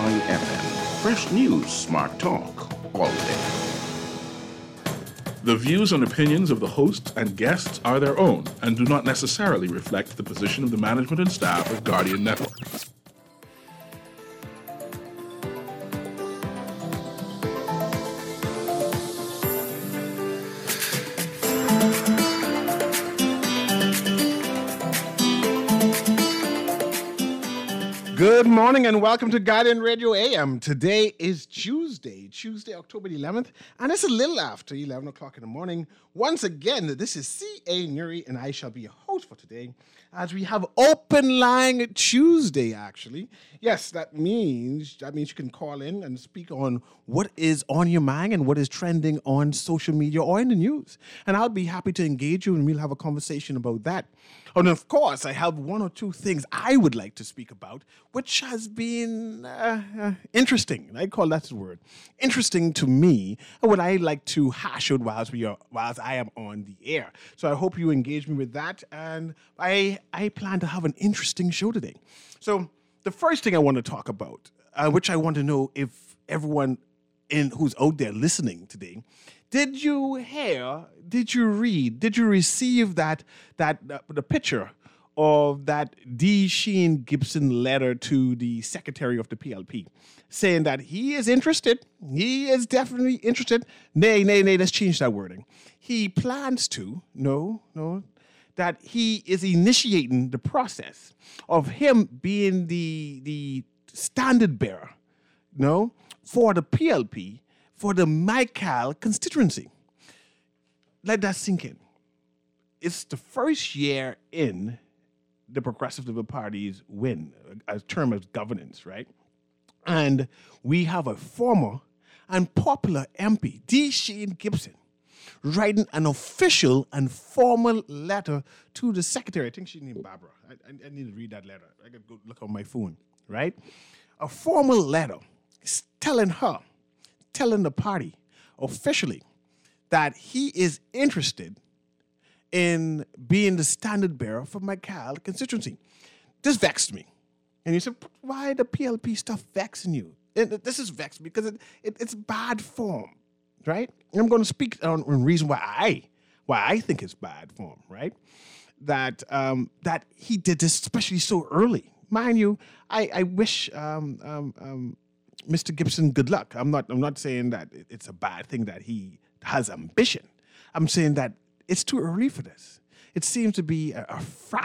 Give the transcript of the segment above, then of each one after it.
FM. Fresh news, smart talk, all day. The views and opinions of the hosts and guests are their own and do not necessarily reflect the position of the management and staff of Guardian Network. Good morning and welcome to Guardian Radio AM. Today is Tuesday, October the 11th, and it's a little after 11 o'clock in the morning. Once again, this is C.A. Nuri, and I shall be your host for today as we have Open Line Tuesday, actually. Yes, that means you can call in and speak on what is on your mind and what is trending on social media or in the news. And I'll be happy to engage you, and we'll have a conversation about that. And of course, I have one or two things I would like to speak about, which has been interesting. I call that the word. Interesting to me, and what I like to hash out whilst I am on the air. So I hope you engage me with that, and I plan to have an interesting show today. So the first thing I want to talk about, which I want to know if everyone who's out there listening today, did you hear, did you read, did you receive the picture of that D. Sheehan Gibson letter to the secretary of the PLP saying that he is interested, he is definitely interested, nay, let's change that wording. He plans to, that he is initiating the process of him being the standard bearer, for the PLP, for the Michael constituency. Let that sink in. It's the first year in the Progressive Liberal Party's term of governance, right? And we have a former and popular MP, D. Sheehan Gibson, writing an official and formal letter to the secretary. I think she's named Barbara. I need to read that letter. I got to go look on my phone, right? A formal letter telling the party officially that he is interested in being the standard bearer for Michael constituency. This vexed me. And you said, why the PLP stuff vexing you? This is vexed because it's bad form, right? And I'm going to speak on the reason why I think it's bad form, right? That he did this especially so early. Mind you, I wish Mr. Gibson good luck. I'm not saying that it's a bad thing that he has ambition. I'm saying that it's too early for this. It seems to be a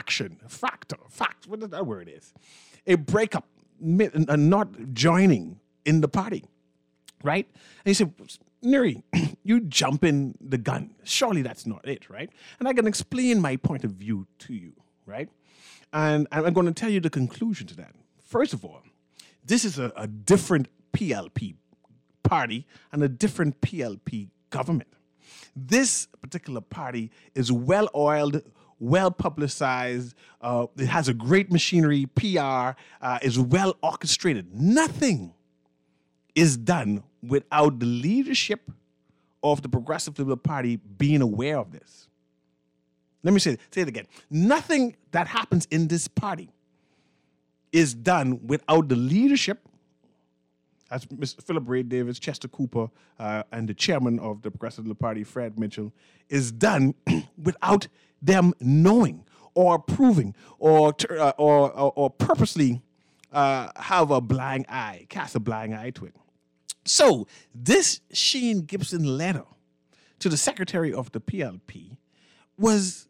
what that word is. A breakup, a not joining in the party, right? And you say, Nuri, you jump in the gun. Surely that's not it, right? And I can explain my point of view to you, right? And I'm going to tell you the conclusion to that. First of all, this is a different PLP party and a different PLP government. This particular party is well-oiled, well-publicized. It has a great machinery, PR, is well-orchestrated. Nothing is done without the leadership of the Progressive Liberal Party being aware of this. Let me say it again. Nothing that happens in this party is done without the leadership, as Mr. Philip Ray Davis, Chester Cooper, and the chairman of the Progressive Liberal Party, Fred Mitchell, is done without them knowing or approving or purposely have a blind eye, cast a blind eye to it. So this Sheehan Gibson letter to the secretary of the PLP was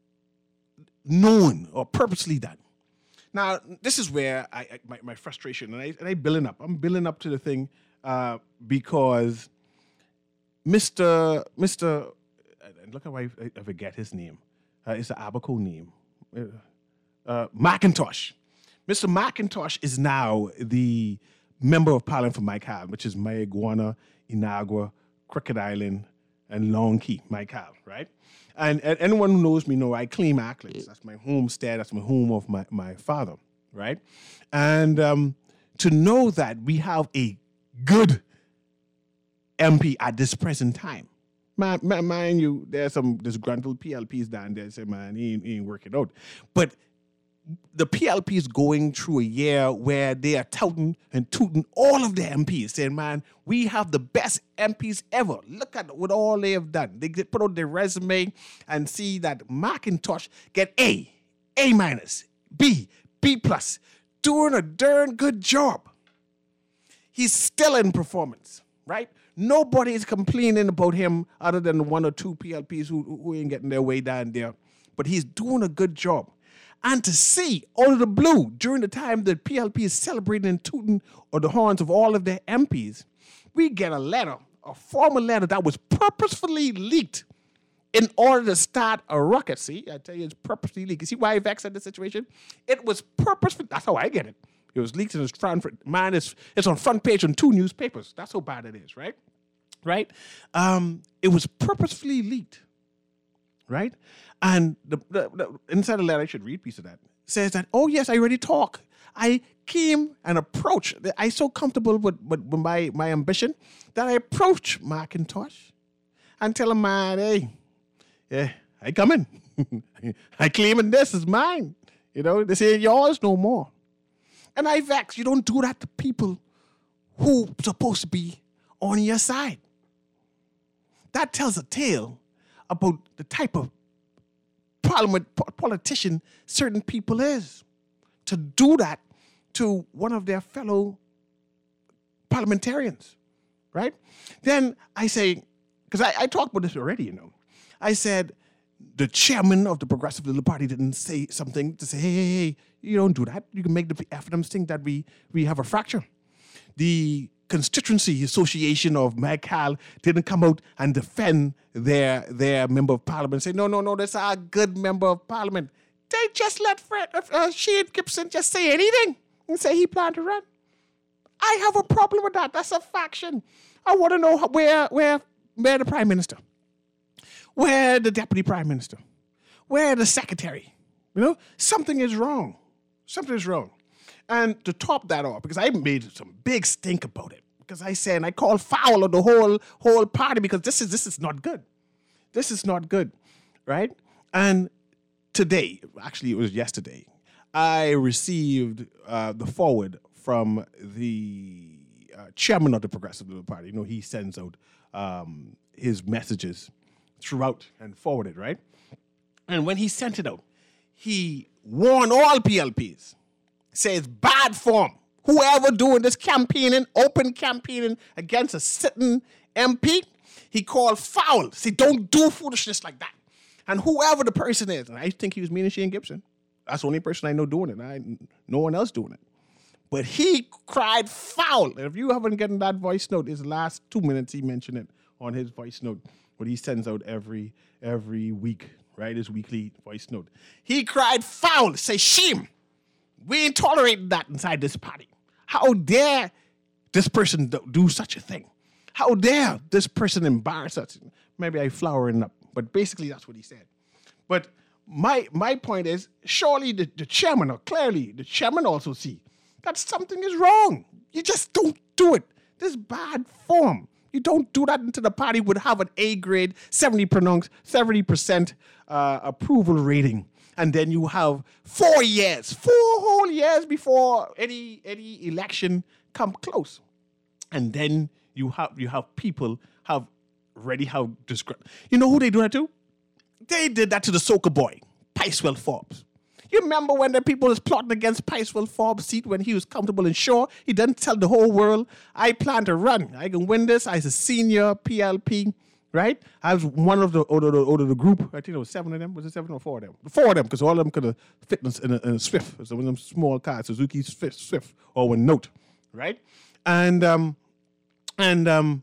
known or purposely done. Now, this is where my frustration, and I'm building up to the thing because Mr. Look how I forget his name. It's an Abaco name. McIntosh. Mr. McIntosh is now the member of Parliament for Michael, which is Mayagwana, Inagua, Crooked Island, and Long Key, Michael, right? And anyone who knows me know I claim accolades. That's my homestead. That's my home of my father, right? And to know that we have a good MP at this present time. Mind you, there's disgruntled PLPs down there say, man, he ain't working out. But the PLP is going through a year where they are touting and tooting all of their MPs, saying, man, we have the best MPs ever. Look at what all they have done. They put out their resume and see that McIntosh get A minus, B plus, doing a darn good job. He's still in performance, right? Nobody is complaining about him other than one or two PLPs who ain't getting their way down there. But he's doing a good job. And to see out of the blue during the time that PLP is celebrating and tooting or the horns of all of their MPs, we get a formal letter that was purposefully leaked in order to start a ruckus. See, I tell you, it's purposely leaked. You see why I vexed at the situation? It was purposeful. That's how I get it. It was leaked in his front. Mine it's on front page on 2 newspapers. That's how bad it is, right? Right? It was purposefully leaked, right? And the inside the letter, I should read a piece of that, says that, oh, yes, I already talk. I came and approached. I so comfortable with my ambition that I approached McIntosh and tell him, man, hey, yeah, I come in. I claiming this is mine. You know, they say yours no more. And I vex. You don't do that to people who supposed to be on your side. That tells a tale about the type of politician certain people is. To do that to one of their fellow parliamentarians, right? Then I say, because I talked about this already, you know. I said, the chairman of the Progressive Liberal Party didn't say something to say, hey, you don't do that. You can make the FNMs think that we have a fracture. The Constituency Association of Magcal didn't come out and defend their member of parliament, say, no, that's a good member of parliament. They just let Shane Gibson just say anything and say he planned to run. I have a problem with that. That's a faction. I want to know where the prime minister, where the deputy prime minister, where the secretary. You know, something is wrong. Something is wrong. And to top that off, because I made some big stink about it, because I said, and I called foul on the whole party, because this is not good. This is not good, right? And today, actually it was yesterday, I received the forward from the chairman of the Progressive Liberal Party. You know, he sends out his messages throughout and forwarded, right? And when he sent it out, he warned all PLPs, says bad form. Whoever doing this campaigning, open campaigning against a sitting MP, he called foul. Say, don't do foolishness like that. And whoever the person is, and I think he was meaning Shane Gibson. That's the only person I know doing it. No one else doing it. But he cried foul. And if you haven't gotten that voice note, his last 2 minutes, he mentioned it on his voice note, what he sends out every week, right? His weekly voice note. He cried foul. Say, shame. We ain't tolerating that inside this party. How dare this person do such a thing? How dare this person embarrass us? Maybe I flowering up, but basically that's what he said. But my point is, surely the chairman, or clearly the chairman also see that something is wrong. You just don't do it. This is bad form. You don't do that until the party would have an A grade, 70% approval rating. And then you have 4 whole years before any election come close. And then you have people have described. You know who they do that to? They did that to the soca boy, Picewell Forbes. You remember when the people was plotting against Picewell Forbes' seat when he was comfortable and sure? He didn't tell the whole world, I plan to run. I can win this. I was a senior PLP, right? I was one of the group. I think there was 7 of them. Was it 7 or 4 of them? 4 of them, because all of them could have fit in a Swift. It was one of them small cars, Suzuki Swift, or a Note, right? And then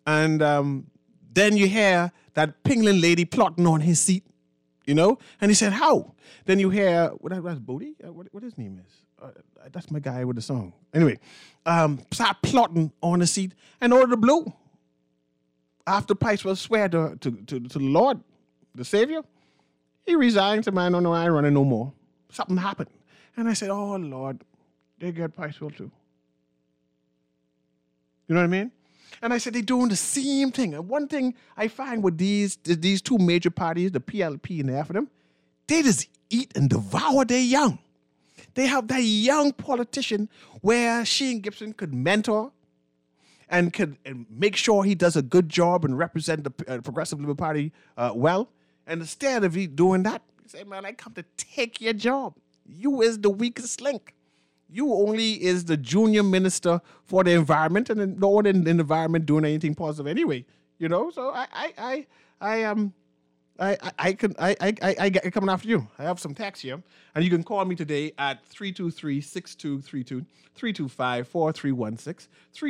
you hear that Penguin lady plotting on his seat, you know? And he said, how? Then you hear, that's Bodie? What his name is? That's my guy with the song. Anyway, start plotting on the seat, and out of the blue, after Picewell swear to the Lord, the Savior, he resigned. Said, man, no, I ain't running no more. Something happened. And I said, oh, Lord, they get Picewell too. You know what I mean? And I said, they're doing the same thing. And one thing I find with these 2 major parties, the PLP and the FNM, they just eat and devour their young. They have that young politician where Shane Gibson could mentor and could make sure he does a good job and represent the Progressive Liberal Party well. And instead of he doing that, he say, man, I come to take your job. You is the weakest link. You only is the junior minister for the environment, and no one in the environment doing anything positive anyway. You know, so I get coming after you. I have some text here, and you can call me today at 323-6232, 325-4316,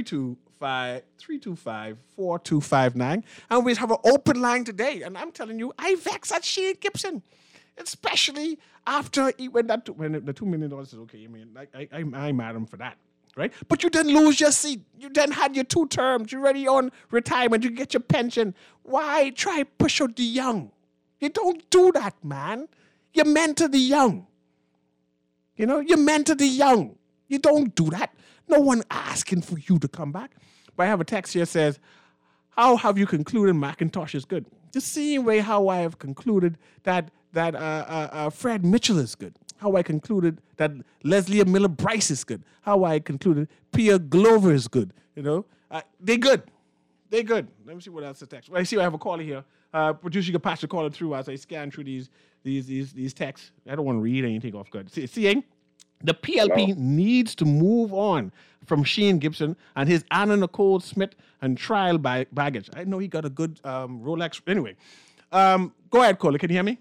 325-4259, and we have an open line today. And I'm telling you, I vex at Shane Gibson, especially after when the $2 million is okay. I mean, I'm mad at him for that. Right? But you didn't lose your seat. You then had your 2 terms. You're already on retirement. You get your pension. Why try push out the young? You don't do that, man. You mentor the young. You know, you mentor the young. You don't do that. No one asking for you to come back. But I have a text here that says, how have you concluded Macintosh is good? The same way how I have concluded that Fred Mitchell is good. How I concluded that Leslie Miller Bryce is good. How I concluded Pierre Glover is good. You know, they're good. They're good. Let me see what else is text. Well, I see I have a caller here. Producer, you can pass the caller through as I scan through these texts. I don't want to read anything off good. See, the PLP needs to move on from Shane Gibson and his Anna Nicole Smith and trial baggage. I know he got a good Rolex. Anyway, go ahead, caller. Can you hear me?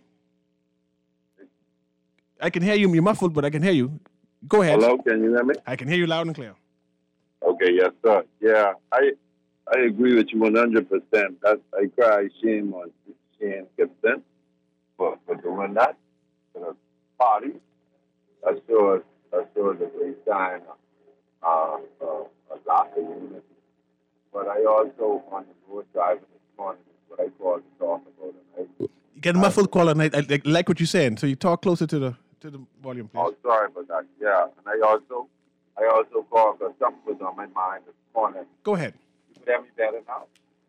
I can hear you. You're muffled, but I can hear you. Go ahead. Hello, can you hear me? I can hear you loud and clear. Okay, yes, sir. Yeah, I agree with you 100%. I cry shame on Shane Gibson for doing that to the party. That shows a great sign of lack of unity. But I also, on the road driving this morning, what I call to talk about tonight. You get muffled, caller, and I like what you're saying. So you talk closer to the volume, please. Oh, sorry about that. Yeah, and I also called because something was on my mind this morning. Go ahead. You can hear me better now?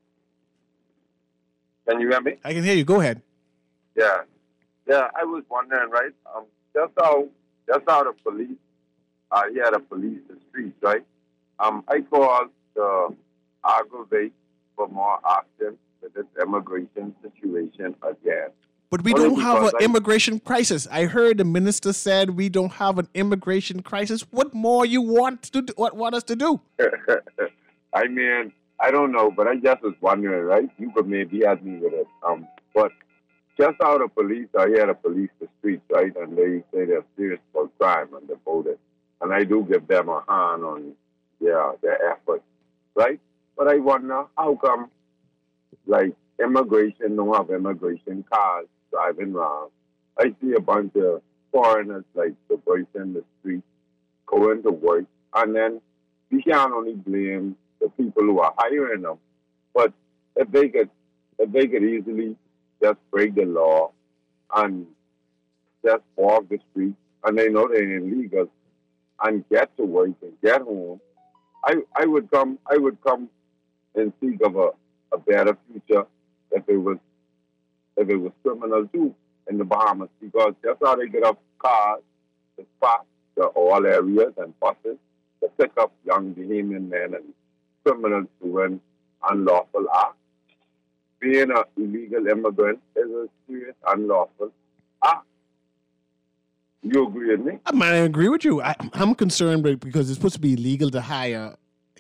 Can you hear me? I can hear you. Go ahead. Yeah. I was wondering, right? Just how the police here to police the streets, right? I called to aggravate for more action with this immigration situation again. But we don't have an immigration crisis. I heard the minister said we don't have an immigration crisis. What more you want us to do? I mean, I don't know, but I just was wondering, right? You could maybe add me with it. But just how the police are here to police the streets, right? And they say they're serious about crime and they're voted. And I do give them a hand on, their efforts, right? But I wonder, how come, like, immigration don't have immigration cars driving around? I see a bunch of foreigners, like, traversing the street, going to work, and then we can't only blame the people who are hiring them, but if they could easily just break the law and just walk the street, and they know they're illegal, and get to work and get home, I would come and think of a better future if it was criminal too in the Bahamas, because that's how they get up cars, the spots to all areas and buses to pick up young Bahamian men and criminals doing unlawful acts. Being an illegal immigrant is a serious unlawful act. You agree with me? I agree with you. I'm concerned because it's supposed to be illegal to hire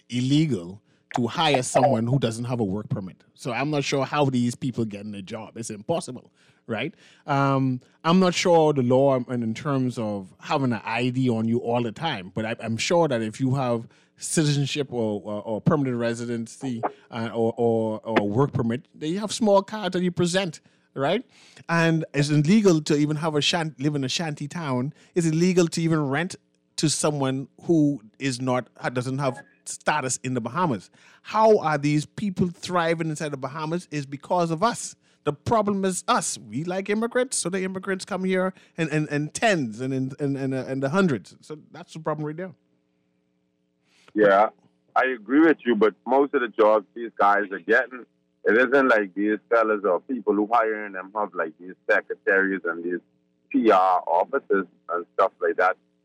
someone who doesn't have a work permit. So I'm not sure how these people get in a job. It's impossible, right? I'm not sure the law in terms of having an ID on you all the time, but I'm sure that if you have citizenship or permanent residency or a work permit, they have small cards that you present, right? And it's illegal to even have live in a shanty town. It's illegal to even rent to someone who doesn't have status in the Bahamas. How are these people thriving inside the Bahamas is because of us. The problem is us. We like immigrants, so the immigrants come here in tens and in the hundreds. So that's the problem right there. Yeah, I agree with you, but most of the jobs these guys are getting, it isn't like these fellas or people who hiring them have like these secretaries and these PR offices and stuff like that.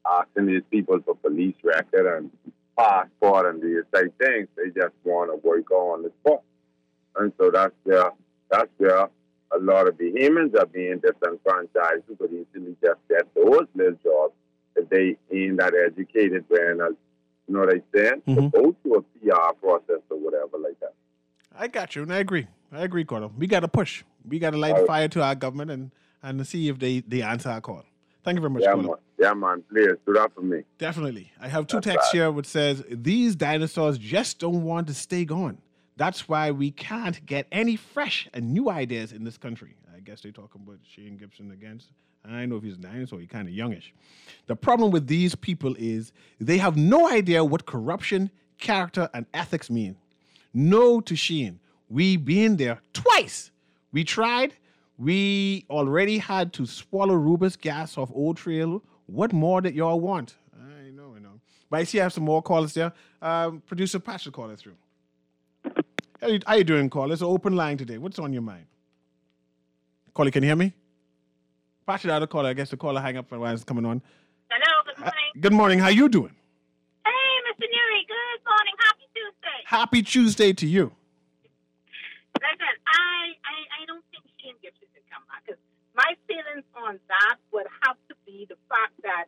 asking these people for police record and passport and these type things. They just want to work on the spot. And so that's where a lot of Bahamians are being disenfranchised who could easily just get those little jobs if they ain't that educated when, you know what I'm saying? To go through a PR process or whatever like that. I got you, and I agree, Cordell. We got to push. We got to light the fire to our government and see if they answer our call. Thank you very much, Cordell. Yeah, man. Please, do that for me. Definitely. I have two texts here which says, these dinosaurs just don't want to stay gone. That's why we can't get any fresh and new ideas in this country. I guess they're talking about Shane Gibson against. I don't know if he's a dinosaur, he's kind of youngish. The problem with these people is they have no idea what corruption, character, and ethics mean. No to Shane. We been there twice. We tried. We already had to swallow Rubus gas off Old Trail. What more that y'all want? I know. But I see I have some more callers there. Producer Patrick call us through. How you doing, caller? It's an open line today. What's on your mind? Caller, can you hear me? Patrick, the other caller. I guess the caller hang up while it's coming on. Hello, good morning. Good morning. How you doing? Hey, Mr. Neri. Good morning. Happy Tuesday. Happy Tuesday to you. Listen, I don't think Shane Gibson should come back because my feelings on that would have to be the fact that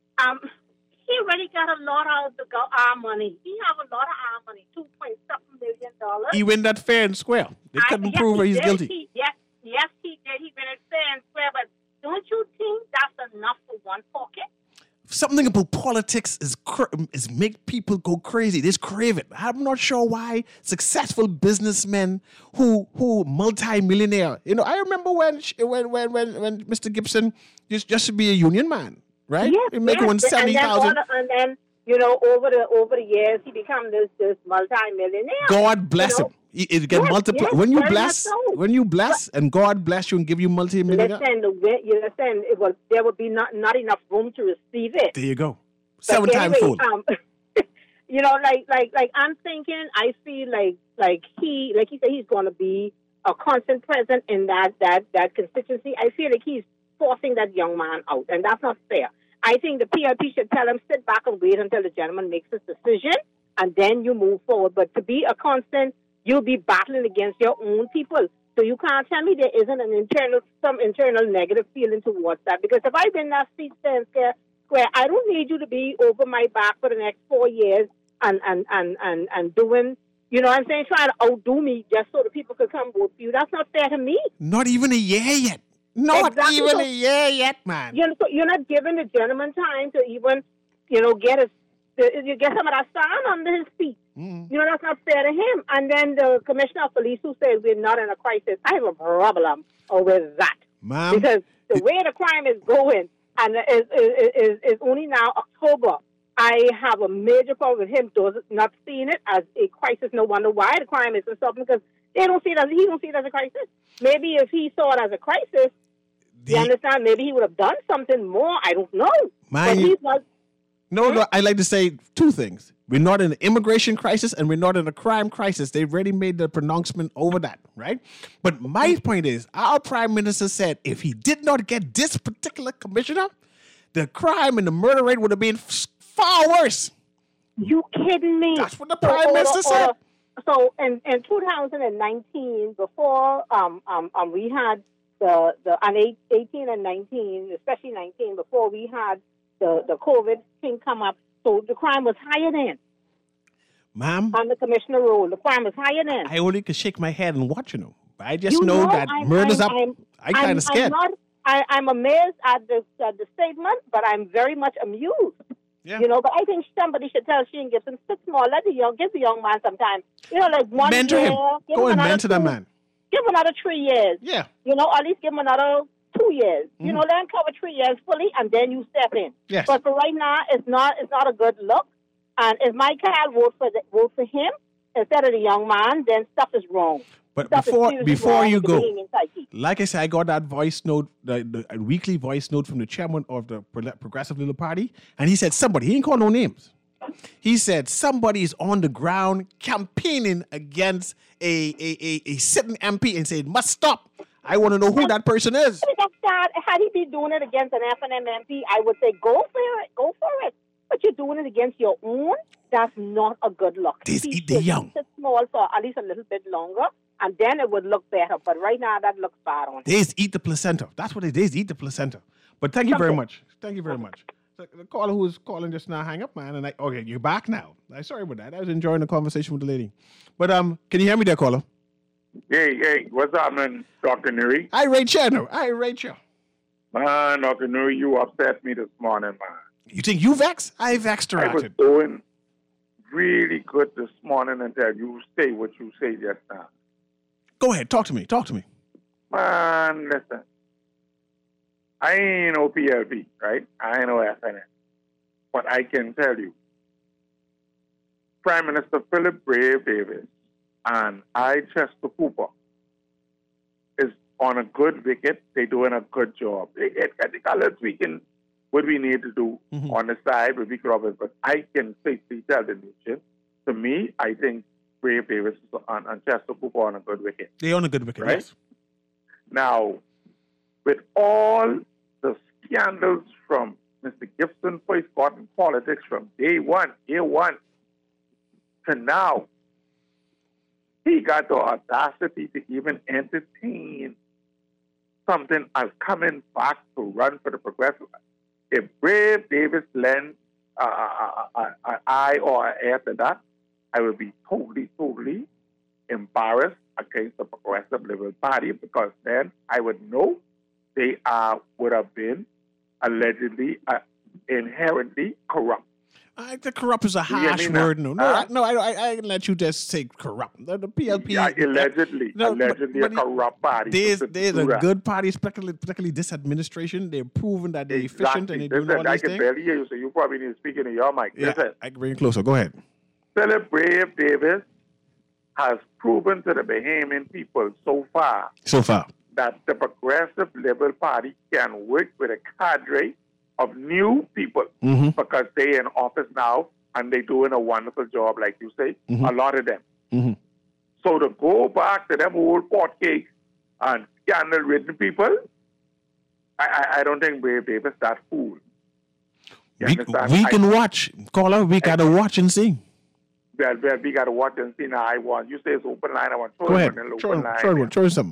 he already got a lot out of our money. He have a lot of our money, $2.7 million. He win that fair and square. They couldn't prove he's guilty. Yes, he did. He win it fair and square. But don't you think that's enough for one pocket? Something about politics is make people go crazy. They just crave it. I'm not sure why successful businessmen who multi-millionaire. You know, I remember when Mr. Gibson used just to be a union man, right? Yes, he make $70,000. And then over the years he become this multi-millionaire. God bless him. It get multiplied. When you bless, and God bless you and give you multi-millionaire. Listen, there would be not enough room to receive it. There you go. Seven times fold. Like I'm thinking, I feel like he said he's going to be a constant present in that constituency. I feel like he's forcing that young man out, and that's not fair. I think the PLP should tell him, sit back and wait until the gentleman makes his decision, and then you move forward. But to be a constant, you'll be battling against your own people. So you can't tell me there isn't some internal negative feeling towards that. Because if I win that seat fair and square, I don't need you to be over my back for the next 4 years and doing, you know what I'm saying, trying to outdo me just so the people could come vote for you. That's not fair to me. Not even a year yet. Not even a year yet, man. You're not giving the gentleman time to even, get some of that sand under his feet. Mm. That's not fair to him. And then the commissioner of police who says we're not in a crisis, I have a problem with that. Ma'am, because the way the crime is going, and is only now October, I have a major problem with him not seeing it as a crisis. No wonder why the crime isn't stopping, because he don't see it as a crisis. Maybe if he saw it as a crisis, you understand, maybe he would have done something more. I don't know. But he's not. No, I like to say two things. We're not in an immigration crisis and we're not in a crime crisis. They've already made the pronouncement over that, right? But my point is, our prime minister said if he did not get this particular commissioner, the crime and the murder rate would have been far worse. You kidding me? That's what the prime minister said. So in 2019, before we had the 18 and 19, especially 19, before we had the COVID thing come up, so the crime was higher then. Ma'am? On the commissioner role, the crime was higher then. I only could shake my head and watch, But I just know that murder's up. I'm kind of scared. I'm amazed at the statement, but I'm very much amused. Yeah. But I think somebody should tell Shane Gibson, sit small, give the young man some time. Like 1 year. Mentor him. Go and mentor that man. Give him another 3 years. Yeah. At least give him another 2 years. Let him cover 3 years fully, and then you step in. Yes. But for right now, it's not a good look. And if my child vote for him instead of the young man, then stuff is wrong. But before you go, like I said, I got that voice note, the weekly voice note from the chairman of the Progressive Little Party, and he said he ain't call no names. He said somebody is on the ground campaigning against a sitting MP and said must stop. I want to know who that person is. Had he been doing it against an FNM MP, I would say go for it. But you're doing it against your own. That's not a good look. They eat the young. Sit small for at least a little bit longer, and then it would look better. But right now, that looks bad on him. They eat the placenta. That's what it is. Eat the placenta. But thank you very much. Thank you very much. So the caller who was calling just now, hang up, man. And okay, you're back now. I'm sorry about that. I was enjoying the conversation with the lady. But can you hear me there, caller? Hey, what's up, man, Dr. Nuri? Hi, Rachel. Hi, Rachel. Man, Dr. Nuri, you upset me this morning, man. You think you vex? I vexed her. I was doing really good this morning until you say what you say just now. Go ahead. Talk to me. Man, listen. I ain't no PLP, right? I ain't no FNN. But I can tell you, Prime Minister Philip Brave Davis and Chester Cooper is on a good wicket. They're doing a good job. They get a little tweaking what we need to do on the side with Vic Roberts, but I can safely tell the nation, to me, I think Brave Davis and Chester Cooper on a good wicket. They're on a good wicket, right? Yes. Now, with all the scandals from Mr. Gibson for his caught in politics from day one, to now, he got the audacity to even entertain something as coming back to run for the Progressive. If Brave Davis lends an eye or an ear to that, I will be totally embarrassed against the Progressive Liberal Party, because then I would know they would have been allegedly inherently corrupt. The corrupt is a harsh word. No, I can let you just say corrupt. The PLP. Yeah, allegedly a corrupt party. There's a good party, particularly this administration. They're proven that they're efficient and they're doing all these things. I can barely hear you, so you probably need to speak into your mic. Yeah, Listen. I can bring it closer. Go ahead. Philip Brave Davis has proven to the Bahamian people so far that the Progressive Liberal Party can work with a cadre of new people because they're in office now and they're doing a wonderful job, like you say, a lot of them. So to go back to them old pot cakes and scandal-ridden people, I don't think Brave Davis that fool. We can watch. Caller, we got to watch and see. Well, we got to watch and see. Now, you say it's open line. I want to go ahead. Show some.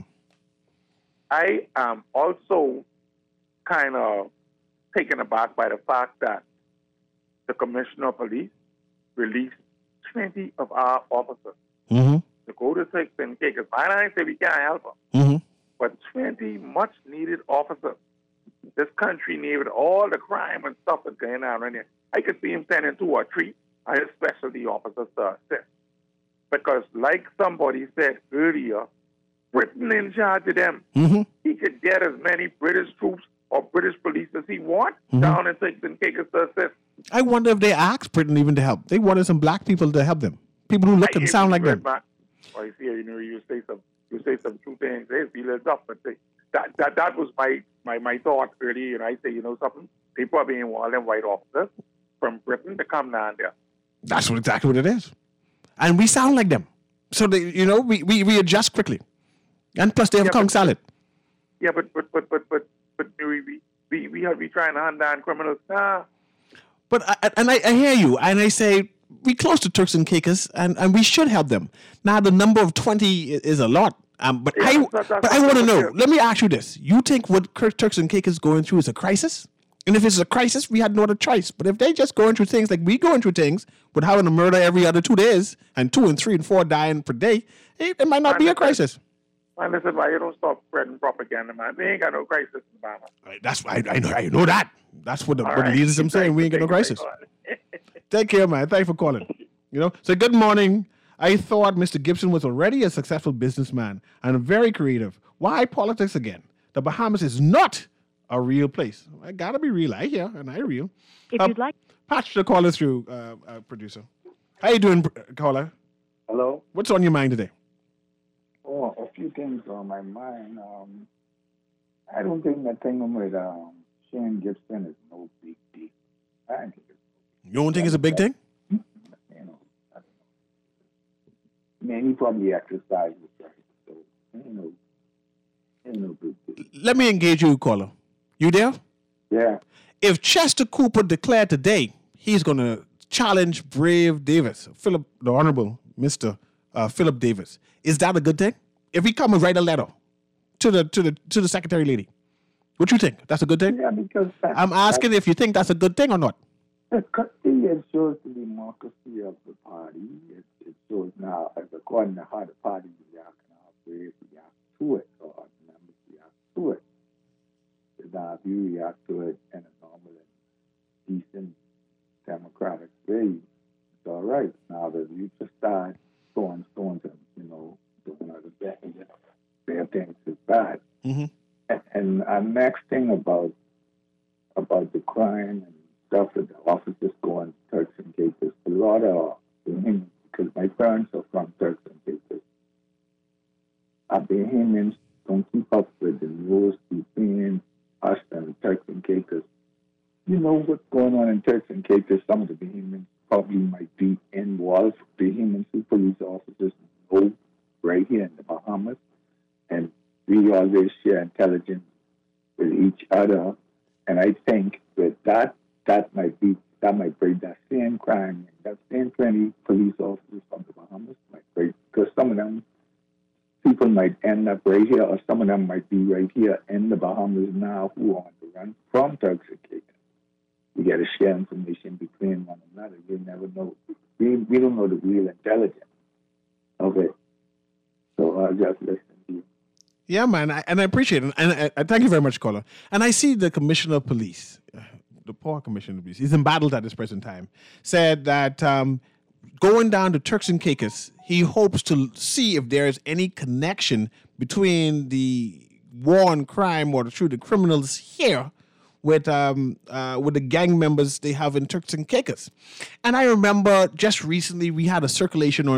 I am also kind of taken aback by the fact that the Commissioner of Police released 20 of our officers to go to Turks and Caicos. I say we can't help them, but 20 much-needed officers. This country needed all the crime and stuff that's going on right here. I could see him sending 2 or 3 specialty officers to assist. Because like somebody said earlier, Britain in charge of them. He could get as many British troops or British police as he wants down in Turks and Caicos to assist. I wonder if they asked Britain even to help. They wanted some black people to help them. People who look and sound like them. You see, you say some true things. They feel it's up, but that was my thought earlier. I say, something. They probably ain't want them white officers from Britain to come down there. That's exactly what it is. And we sound like them. So, we adjust quickly. And plus, they have Kong salad. Yeah, but we have be trying to hunt down criminals. But I hear you, and I say we close to Turks and Caicos, and we should help them. Now, the number of 20 is a lot. But I want to know. Let me ask you this: you think what Turks and Caicos is going through is a crisis? And if it's a crisis, we had no other choice. But if they just going through things like we going through things, with having a murder every other 2 days, and 2 and 3 and 4 dying per day, it might not be a crisis. Man, listen, why you don't stop spreading propaganda, man? We ain't got no crisis in Obama. That's why I know that. That's what the leaders are saying. We ain't got no crisis. Take care, man. Thanks for calling. So good morning. I thought Mr. Gibson was already a successful businessman and very creative. Why politics again? The Bahamas is not a real place. I gotta be real. I hear and I real. If you'd like, patch the caller through, producer. How you doing, caller? Hello. What's on your mind today? Oh, a few things on my mind. I don't think the thing with Shane Gibson is no big deal. I think you don't think it's a big thing? I don't know. He probably exercises, so Ain't no big deal. Let me engage you, caller. You there? Yeah. If Chester Cooper declared today he's going to challenge Brave Davis, the Honorable Mr. Philip Davis, is that a good thing? If he come and write a letter to the secretary lady, what you think? That's a good thing? Yeah, because I'm asking if you think that's a good thing or not. it shows the democracy of the party. It shows now, as according to how the party reacts now, Brave react to it, or the members react to it. Now, if you react to it in a normal and decent democratic way, it's all right. Now, if you just start throwing stones and, doing other bad things, is bad. Mm-hmm. And next thing about the crime and stuff that the officers go on Turks and Caicos, a lot of because my parents are from Turks and Caicos. Our Bahamians don't keep up with the rules between us and Turks and Caicos. You know what's going on in Turks and Caicos? Some of the Bahamians probably might be involved. Bahamians who police officers know right here in the Bahamas, and we always share intelligence with each other. And I think that might break that same crime, that same 20 police officers from the Bahamas might break, because some of them people might end up right here, or some of them might be right here in the Bahamas now who are on the run from Turks and Caicos. We got to share information between one another. You never know. We don't know the real intelligence. Okay. So I'll just listen to you. Yeah, man, and I appreciate it. And I thank you very much, caller. And I see the commissioner of police, the poor commissioner of police, he's embattled at this present time, said that going down to Turks and Caicos, he hopes to see if there is any connection between the war on crime or the criminals here with the gang members they have in Turks and Caicos. And I remember just recently we had a circulation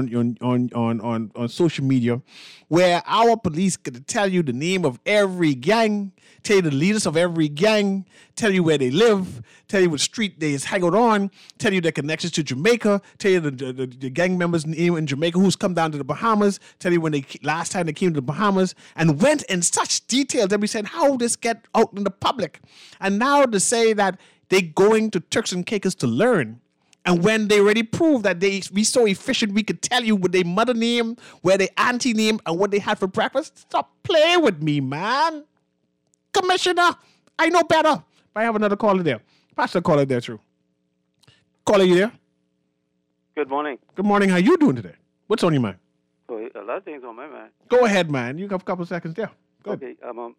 on social media where our police could tell you the name of every gang, tell you the leaders of every gang, tell you where they live, tell you what street they hang out on, tell you their connections to Jamaica, tell you the gang members in Jamaica who's come down to the Bahamas, tell you when last time they came to the Bahamas, and went in such detail that we said, how this get out in the public? And now to say that they going to Turks and Caicos to learn, and when they already proved that we so efficient, we could tell you what their mother name, where their auntie name, and what they had for breakfast. Stop playing with me, man. Commissioner, I know better. But I have another caller there. Pass the caller there, too. Caller, you there? Good morning. Good morning. How you doing today? What's on your mind? So a lot of things on my mind. Go ahead, man. You have a couple seconds there. Go ahead. Okay.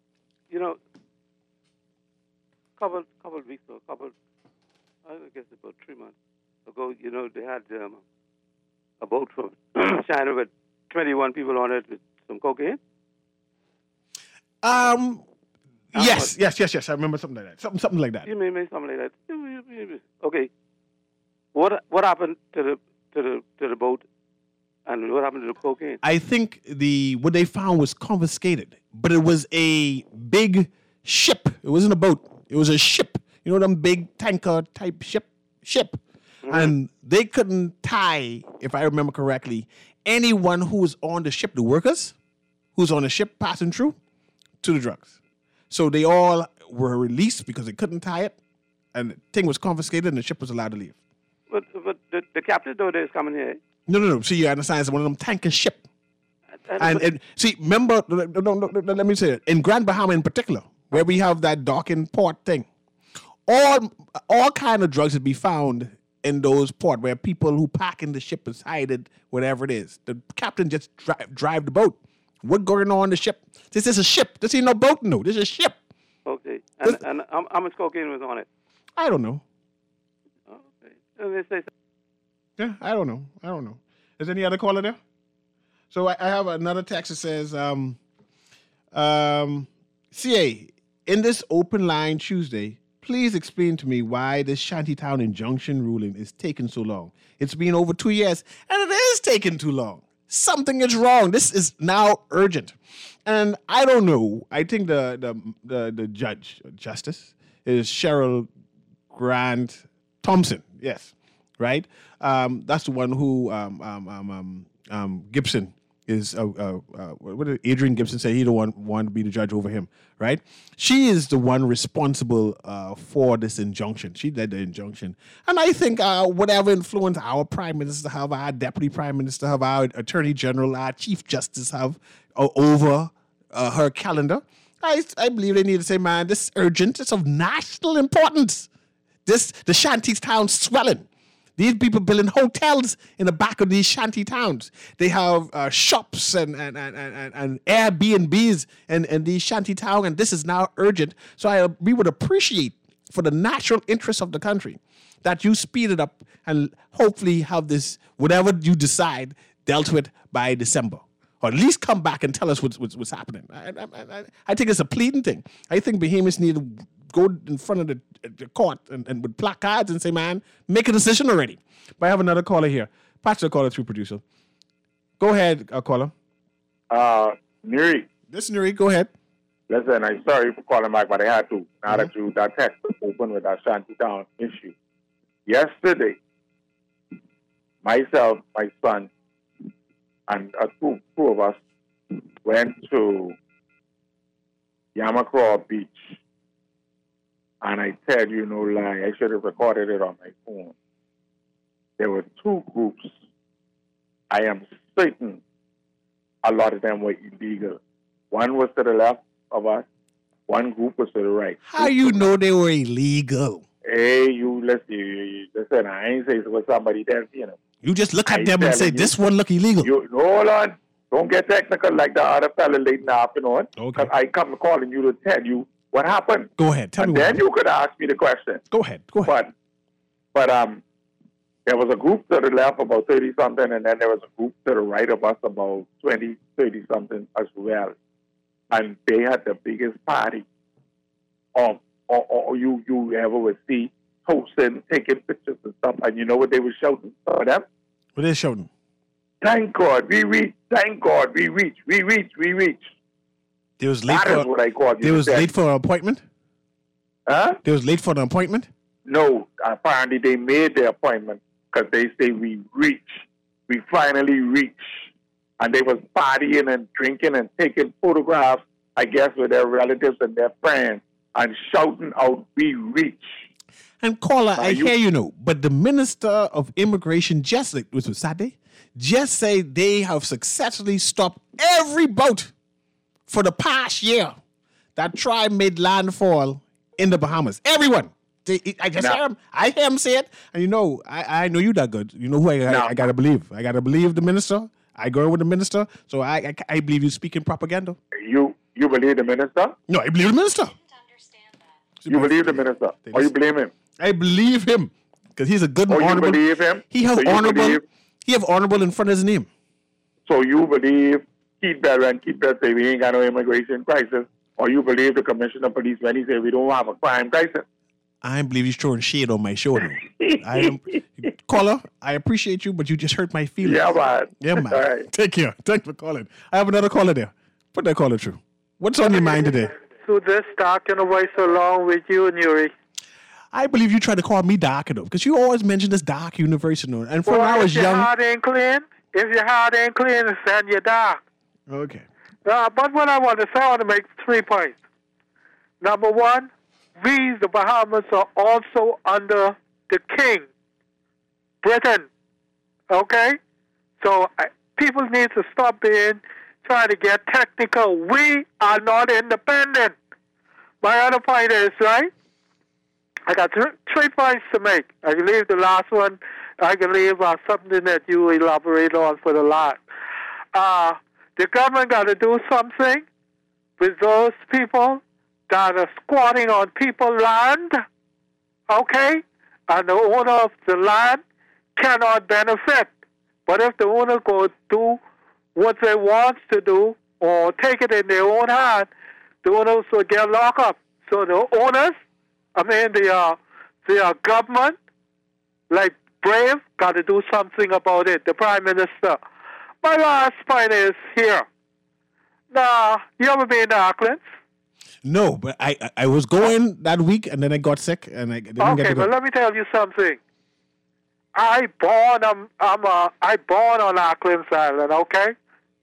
Couple weeks ago, I guess about 3 months ago, they had a boat from China with 21 people on it with some cocaine. Yes. I remember something like that. Something like that. You mean something like that? Okay. What happened to the boat, and what happened to the cocaine? I think what they found was confiscated, but it was a big ship. It wasn't a boat. It was a ship. You know them big tanker type ship? Mm-hmm. And they couldn't tie, if I remember correctly, anyone who was on the ship, the workers who's on the ship passing through, to the drugs. So they all were released because they couldn't tie it, and the thing was confiscated and the ship was allowed to leave. But the captain though is coming here. No. See, you understand, it's one of them tanker ship. And see, remember, let me say it, in Grand Bahama in particular, where we have that docking port thing, all kind of drugs would be found in those ports where people who pack in the ship is hiding, whatever it is. The captain just drive the boat. What going on the ship? This is a ship. This ain't no boat, no. This is a ship. Okay. And how much cocaine was on it? I don't know. Okay. And they say yeah, I don't know. Is any other caller there? So I have another text that says, CA, in this open line Tuesday, please explain to me why this Shantytown injunction ruling is taking so long. It's been over 2 years, and it is taking too long. Something is wrong. This is now urgent. And I don't know. I think the justice is Cheryl Grant Thompson. Yes, right? That's the one who Gibson is what did Adrian Gibson say? He don't want to be the judge over him, right? She is the one responsible for this injunction. She led the injunction, and I think whatever influence our prime minister have, our deputy prime minister have, our attorney general, our chief justice have over her calendar, I believe they need to say, man, this is urgent. It's of national importance. The shanty town swelling. These people building hotels in the back of these shanty towns. They have shops and Airbnbs in these shanty towns, and this is now urgent. So we would appreciate, for the natural interests of the country, that you speed it up and hopefully have this, whatever you decide, dealt with by December. Or at least come back and tell us what's happening. I think it's a pleading thing. I think Bahamas need to go in front of the court and with placards and say, man, make a decision already. But I have another caller here. Patch the caller through, producer. Go ahead, caller. Nuri. This is Nuri. Go ahead. Listen, I'm sorry for calling back, but I had to. Now that that text was open with that Shantytown issue. Yesterday, myself, my son, and two of us went to Yamacraw Beach. And I tell you no lie, I should have recorded it on my phone. There were two groups. I am certain a lot of them were illegal. One was to the left of us. One group was to the right. How you know they were illegal? Hey, listen, I ain't saying it was somebody there, you know. You just look at them and say, this one look illegal. Hold on. Don't get technical like the other fella late in the afternoon. Okay. Because I come calling you to tell you what happened. Go ahead. Tell me what happened. Then you could ask me the question. Go ahead. But there was a group to the left about 30-something, and then there was a group to the right of us about 20, 30-something as well. And they had the biggest party you ever would see, hosting, taking pictures and stuff. And you know what they were shouting for them? What they shouting? Thank God we reached. Thank God we reached. We reached. They was late that is what I called you. They was late for an appointment? Huh? They was late for an appointment? No. Apparently they made their appointment because they say we reached. We finally reached. And they was partying and drinking and taking photographs, I guess, with their relatives and their friends and shouting out, we reached. And caller, I hear you know, but the Minister of Immigration just, which was Saturday, just say they have successfully stopped every boat for the past year that tribe made landfall in the Bahamas. Everyone. I hear him say it, and you know, I know you that good. You know who I gotta believe. I gotta believe the minister. I go with the minister, so I believe you speaking propaganda. You believe the minister? No, I believe the minister. You believe the minister, or you blame him? I believe him because he's a good and honorable. You believe him? He have honorable. He have honorable in front of his name. So you believe Keith Bell and Keith Bell say we ain't got no immigration crisis, or you believe the commissioner of police when he say we don't have a crime crisis? I believe he's throwing shade on my shoulder. Caller, I appreciate you, but you just hurt my feelings. Yeah, man. Yeah, man. All right. Take care. Thanks for calling. I have another caller there. Put that caller through. What's on your mind today? So this talking away so long with you, Nuri. I believe you tried to call me dark enough because you always mention this dark universe. And from when I was young. If your heart ain't clean, then you're dark. Okay. But what I want to say, I want to make 3 points. Number one, we, the Bahamas, are also under the king, Britain. Okay? So people need to stop trying to get technical. We are not independent. My other point is, right? I got 3 points to make. I believe the last one, I can leave something that you elaborate on for the last. The government got to do something with those people that are squatting on people's land, okay? And the owner of the land cannot benefit. But if the owner goes do what they want to do or take it in their own hand, the owners will get locked up. So the owners, the government, like Brave, got to do something about it, the Prime Minister. My last point is here. Now, you ever been to Auckland? No, but I was going that week and then I got sick and I didn't get to go. Okay, but let me tell you something. I born on Auckland Island, okay?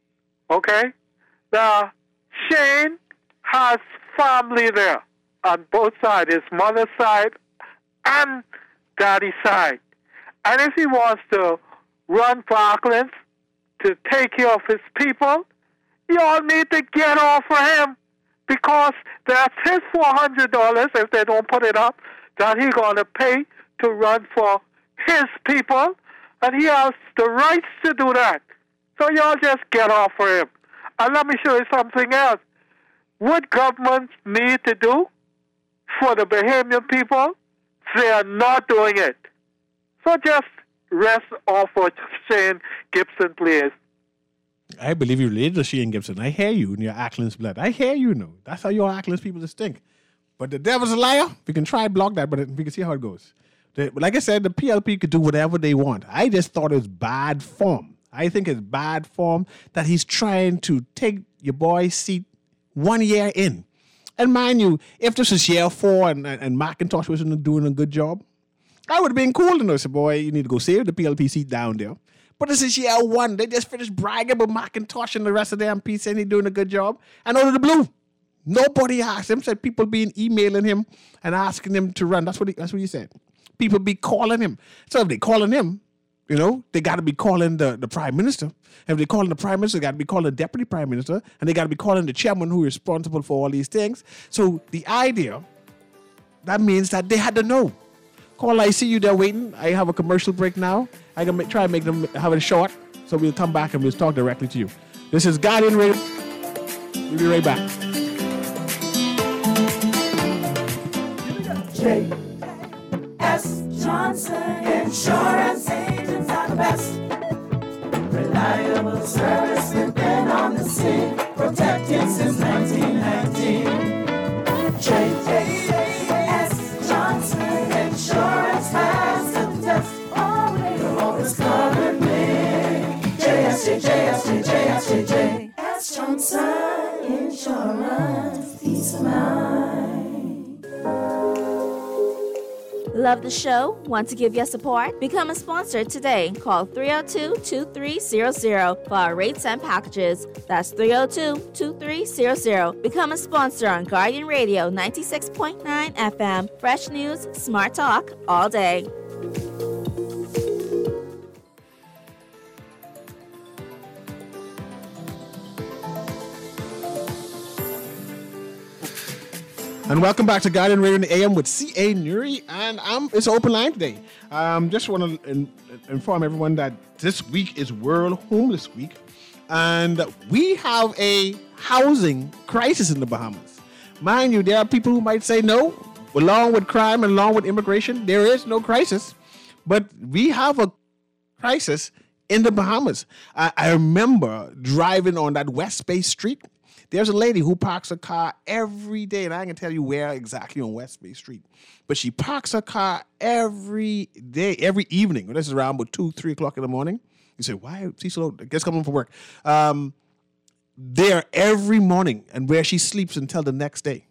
Okay? Now, Shane has family there on both sides, his mother's side and daddy's side. And if he wants to run Parklands to take care of his people, you all need to get off of him, because that's his $400 if they don't put it up that he's going to pay to run for his people, and he has the rights to do that. So y'all just get off of him. And let me show you something else. What governments need to do for the Bahamian people, they are not doing it. So just rest off what Shane Gibson, please. I believe you're related to Shane Gibson. I hear you in your Ackland's blood. I hear you now. That's how your Ackland's people stink. But the devil's a liar. We can try block that, but we can see how it goes. Like I said, the PLP could do whatever they want. I just thought it was bad form. I think it's bad form that he's trying to take your boy's seat 1 year in. And mind you, if this was year 4 and McIntosh wasn't doing a good job, I would have been cool to know, say, boy, you need to go save the PLP seat down there. But this is year 1. They just finished bragging about McIntosh and the rest of the MPs saying he's doing a good job. And out of the blue, nobody asked him. Said people been emailing him and asking him to run. That's what he said. People be calling him. So if they calling him, you know, they got to be calling the prime minister. If they calling the prime minister, they got to be calling the deputy prime minister. And they got to be calling the chairman who is responsible for all these things. So the idea, that means that they had to know. Call, I see you there waiting. I have a commercial break now. I can try and make them have it short. So we'll come back and we'll talk directly to you. This is Guardian Radio. We'll be right back. J.S. Johnson Insurance Agents are the best. Reliable service, we've been on the scene, protected since 1919. J.S. Johnson Insurance has the test. You're always covered me. J.S. Johnson Insurance, peace of mind. Love the show? Want to give your support? Become a sponsor today. Call 302-2300 for our rates and packages. That's 302-2300. Become a sponsor on Guardian Radio 96.9 FM. Fresh news, smart talk, all day. And welcome back to Guardian Radio in the AM with C.A. Nuri, and it's an open line today. Just want to inform everyone that this week is World Homeless Week, and we have a housing crisis in the Bahamas. Mind you, there are people who might say no, along with crime and along with immigration, there is no crisis, but we have a crisis in the Bahamas. I remember driving on that West Bay Street. There's a lady who parks her car every day, and I can tell you where exactly on West Bay Street. But she parks her car every day, every evening. This is around about 2, 3 o'clock in the morning. You say, why? She's so low. I guess coming from work. There every morning, and where she sleeps until the next day.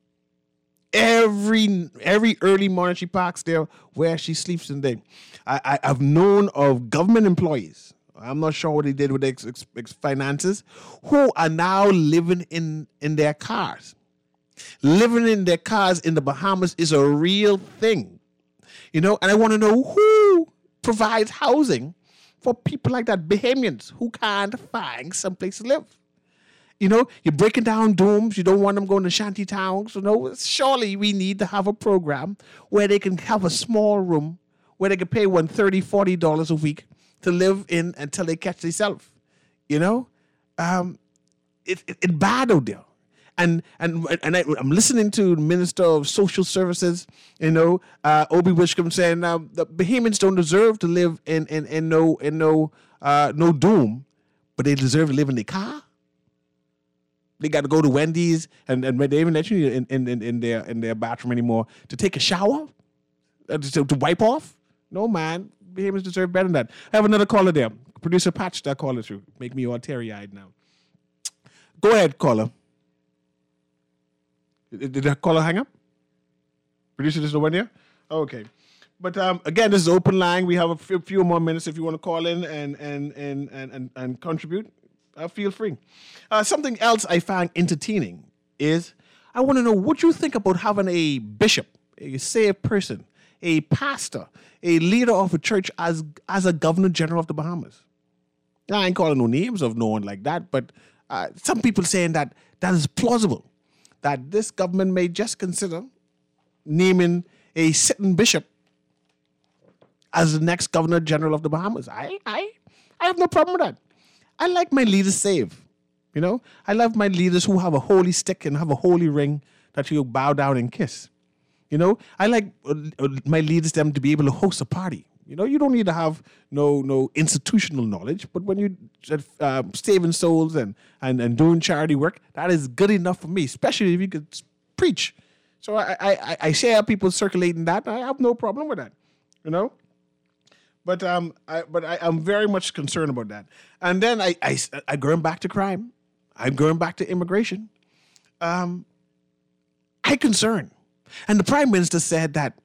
Every early morning she parks there where she sleeps in the day. I've known of government employees, I'm not sure what they did with their finances, who are now living in their cars. Living in their cars in the Bahamas is a real thing. You know, and I want to know who provides housing for people like that, Bahamians who can't find someplace to live. You know, you're breaking down domes. You don't want them going to shanty towns. You know, surely we need to have a program where they can have a small room where they can pay $30, $40 a week to live in until they catch themselves. You know, it's bad out there. And I'm listening to the Minister of Social Services, you know, Obi Wishcombe saying the Bahamians don't deserve to live in no dome, but they deserve to live in their car. They got to go to Wendy's and they even let you in their bathroom anymore to take a shower, to wipe off. No, man. Bahamians deserve better than that. I have another caller there. Producer Patch that caller through. Make me all teary-eyed now. Go ahead, caller. Did that caller hang up? Producer, there's no one there? Okay. But again, this is open line. We have a few more minutes if you want to call in and contribute. feel free. Something else I find entertaining is I want to know what you think about having a bishop, a saved person, a pastor, a leader of a church as a governor general of the Bahamas. Now, I ain't calling no names of no one like that, but some people saying that is plausible, that this government may just consider naming a sitting bishop as the next governor general of the Bahamas. I have no problem with that. I like my leaders saved. You know, I love my leaders who have a holy stick and have a holy ring that you bow down and kiss. You know, I like my leaders them to be able to host a party. You know, you don't need to have no institutional knowledge, but when you saving souls and doing charity work, that is good enough for me, especially if you could preach. So I share people circulating that. I have no problem with that. You know. But I'm very much concerned about that. And then I going back to crime. I'm going back to immigration. I'm concerned. And the Prime Minister said that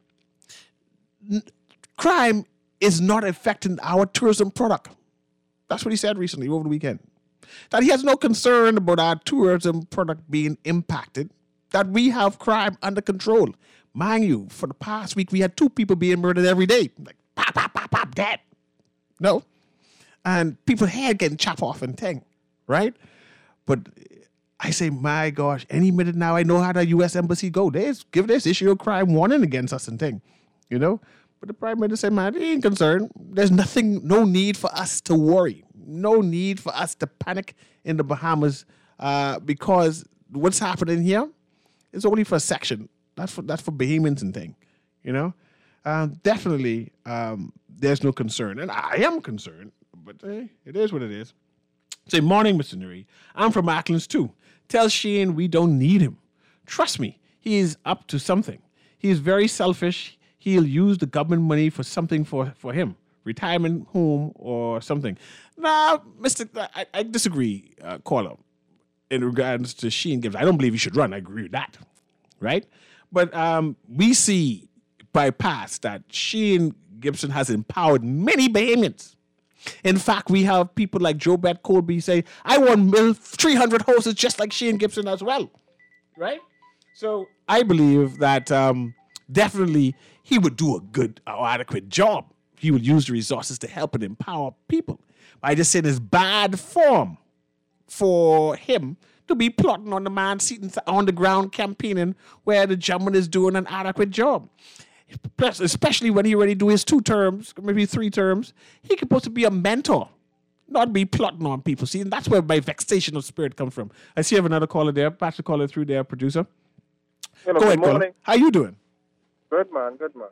crime is not affecting our tourism product. That's what he said recently over the weekend. That he has no concern about our tourism product being impacted, that we have crime under control. Mind you, for the past week, we had 2 people being murdered every day. Like, pop, dead. No. And people's head getting chopped off and thing, right? But I say, my gosh, any minute now, I know how the U.S. Embassy go. They issue a crime warning against us and thing, you know? But the Prime Minister said, man, he ain't concerned. There's no need for us to worry. No need for us to panic in the Bahamas because what's happening here is only for a section. That's for Bahamians and thing, you know? Definitely, there's no concern. And I am concerned, but it is what it is. Say, morning, Mr. Nuri. I'm from Acklands, too. Tell Shane we don't need him. Trust me, he is up to something. He is very selfish. He'll use the government money for something for him. Retirement home or something. Now, I disagree, caller, in regards to Shane Gibbs. I don't believe he should run. I agree with that, right? But we see by past that Shane Gibson has empowered many Bahamians. In fact, we have people like Joe Bet Colby say, I want 300 horses just like Shane Gibson as well, right? So I believe that definitely he would do a good or adequate job. He would use the resources to help and empower people. I just said it's bad form for him to be plotting on the man sitting on the ground campaigning where the gentleman is doing an adequate job. Especially when he already do his 2 terms, maybe 3 terms, he could supposed to be a mentor, not be plotting on people. See, and that's where my vexation of spirit comes from. I see you have another caller there. Patch the caller through there, producer. Hello, go ahead, good morning. Caller. How you doing? Good man.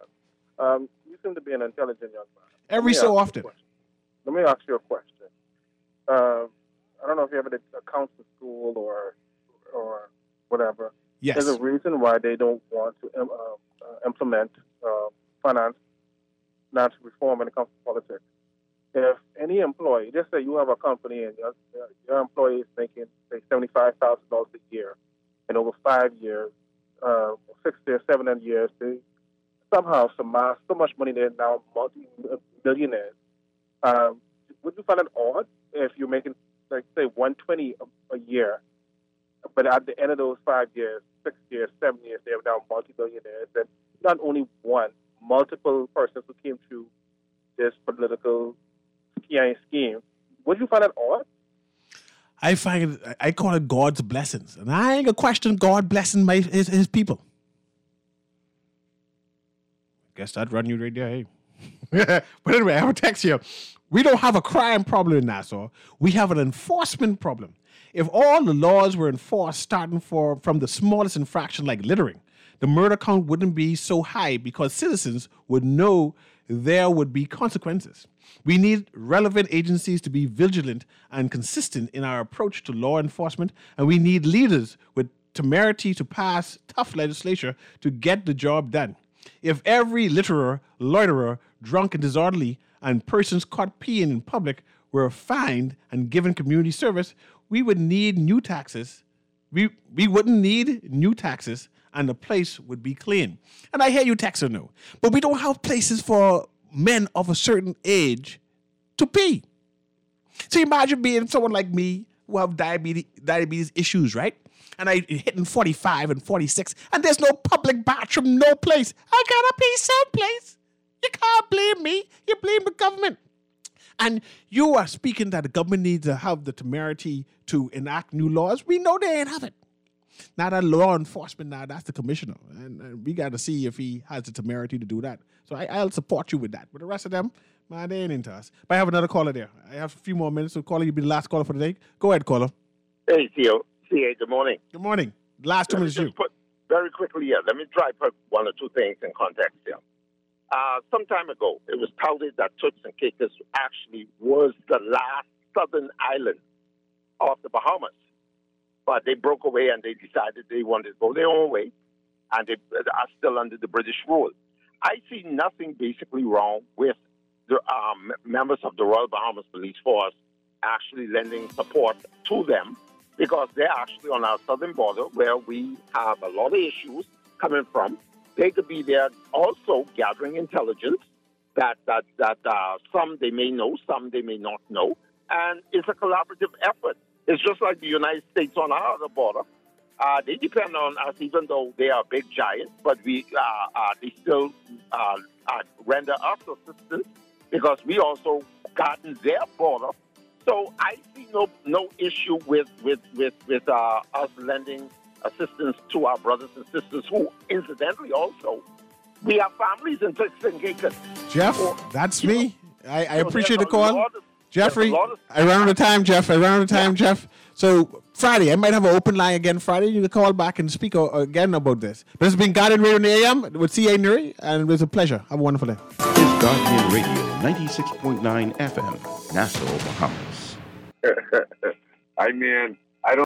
You seem to be an intelligent young man. Every so often. Let me ask you a question. I don't know if you ever did accounting school or whatever. Yes. There's a reason why they don't want to implement financial reform when it comes to politics. If any employee, just say you have a company and your employee is making, say, $75,000 a year, and over 5 years, 6 years, 7 years, they somehow amass so much money they're now multi-millionaires. Would you find it odd if you're making, like, say, $120 a year, but at the end of those 5 years, 6 years, 7 years, they're now multi-millionaires, and not only one, multiple persons who came through this political scheme. Would you find it odd? I call it God's blessings. And I ain't gonna question God blessing his people. Guess that run you right there, hey. But anyway, I have a text here. We don't have a crime problem in Nassau. We have an enforcement problem. If all the laws were enforced starting from the smallest infraction like littering, the murder count wouldn't be so high because citizens would know there would be consequences. We need relevant agencies to be vigilant and consistent in our approach to law enforcement, and we need leaders with temerity to pass tough legislation to get the job done. If every litterer, loiterer, drunk and disorderly, and persons caught peeing in public were fined and given community service, we would need new taxes. We wouldn't need new taxes, and the place would be clean. And I hear you, Texer, no. But we don't have places for men of a certain age to pee. So imagine being someone like me who have diabetes issues, right? And I hitting 45 and 46, and there's no public bathroom, no place. I gotta pee someplace. You can't blame me. You blame the government. And you are speaking that the government needs to have the temerity to enact new laws. We know they ain't have it. Now that law enforcement, now that's the commissioner. And we got to see if he has the temerity to do that. So I'll support you with that. But the rest of them, man, they ain't into us. But I have another caller there. I have a few more minutes. So caller, you'll be the last caller for the day. Go ahead, caller. Hey, Theo. CA, good morning. Good morning. Last 2 minutes, you. Very quickly here, let me try put one or two things in context here. Some time ago, it was touted that Turks and Caicos actually was the last southern island of the Bahamas. But they broke away and they decided they wanted to go their own way, and they are still under the British rule. I see nothing basically wrong with the members of the Royal Bahamas Police Force actually lending support to them, because they're actually on our southern border where we have a lot of issues coming from. They could be there also gathering intelligence that some they may know, some they may not know. And it's a collaborative effort. It's just like the United States on our other border. They depend on us, even though they are big giants, but they still render us assistance because we also garden their border. So I see no issue with us lending assistance to our brothers and sisters who, incidentally, also, we have families in Turks and Caicos. Jeff, that's me. I appreciate the call. Jeffrey, I ran out of time, Jeff. Jeff. So Friday, I might have an open line again Friday. You can call back and speak again about this. But it's been Guardian Radio in the AM with C.A. Nuri, and it was a pleasure. Have a wonderful day. It's Guardian Radio, 96.9 FM, Nassau, Bahamas. I mean,